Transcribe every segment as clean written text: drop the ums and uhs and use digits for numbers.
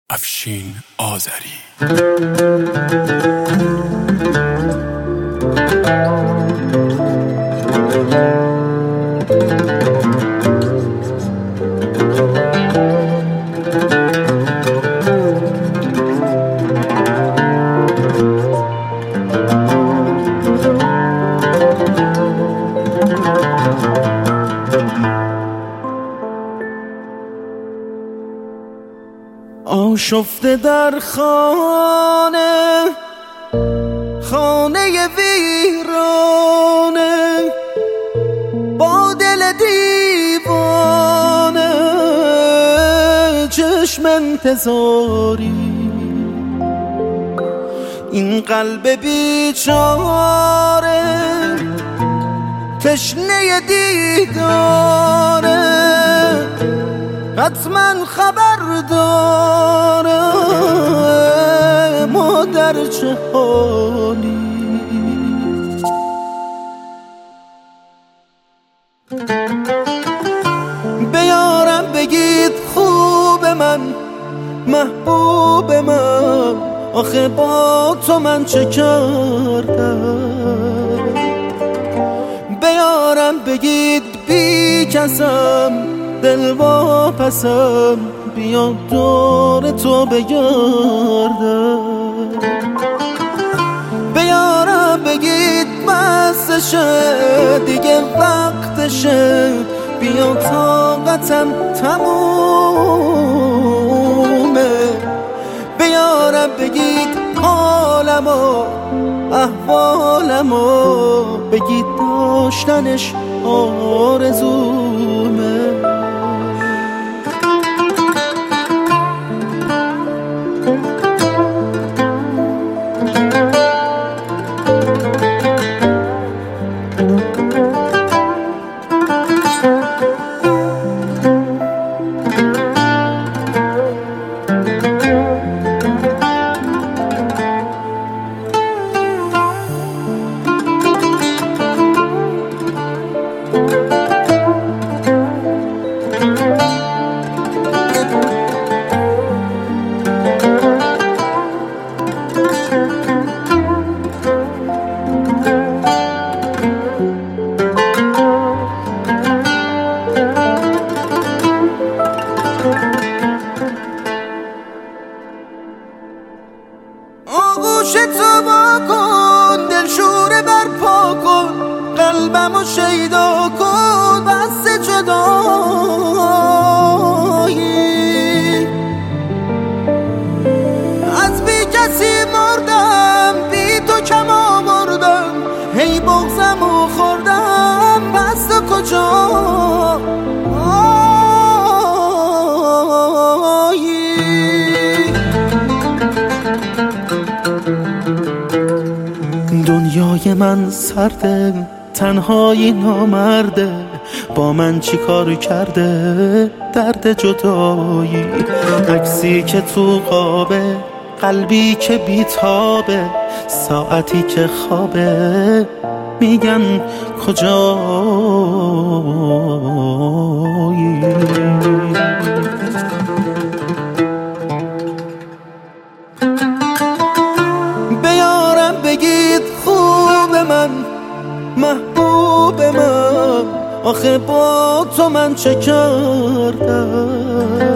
افشین آذری. آشفته در خانه ویرانه، با دل دیوانه چشم انتظاری. این قلب بیچاره تشنه دیداره، حتما خبر داره ما در چه حالی. بیارم بگید خوب من، محبوب من، آخه با تو من چه کردم. بیارم بگید بی کسم، دل واپسم، بیا دور تو بگردم. بیارم بگید بسشه دیگه وقتشه، بیا طاقتم تمومه. بیارم بگید حالمو احوالمو، بگید داشتنش آرزومه. آغوش تو با کن، دل شوره برپا کن، قلبمو شیدا کن، بس جدایی. از بی کسی مردم، بی تو کم آوردم، هی بغضمو خوردم، بس تو کجا دنیای من سرده، تنهایی نامرده، با من چی کار کرده درد جدایی. عکسی که تو قابه، قلبی که بیتابه، ساعتی که خوابه، میگن کجایی. بیارم بگید خوب من، محبوب من، آخه با تو من چه کردم.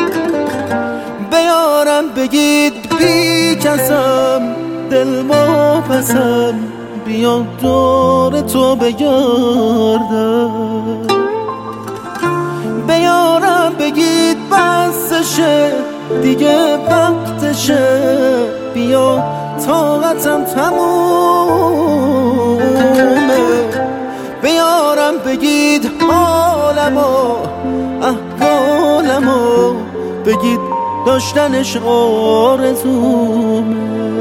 بیارم بگید بی کسم، دل واپسم، بیا دور تو بگردم. بیارم بگید بسشه دیگه وقتشه، بیا طاقتم تمومه. بیارم بگید حالمو احوالمو، بگید داشتنش آرزومه.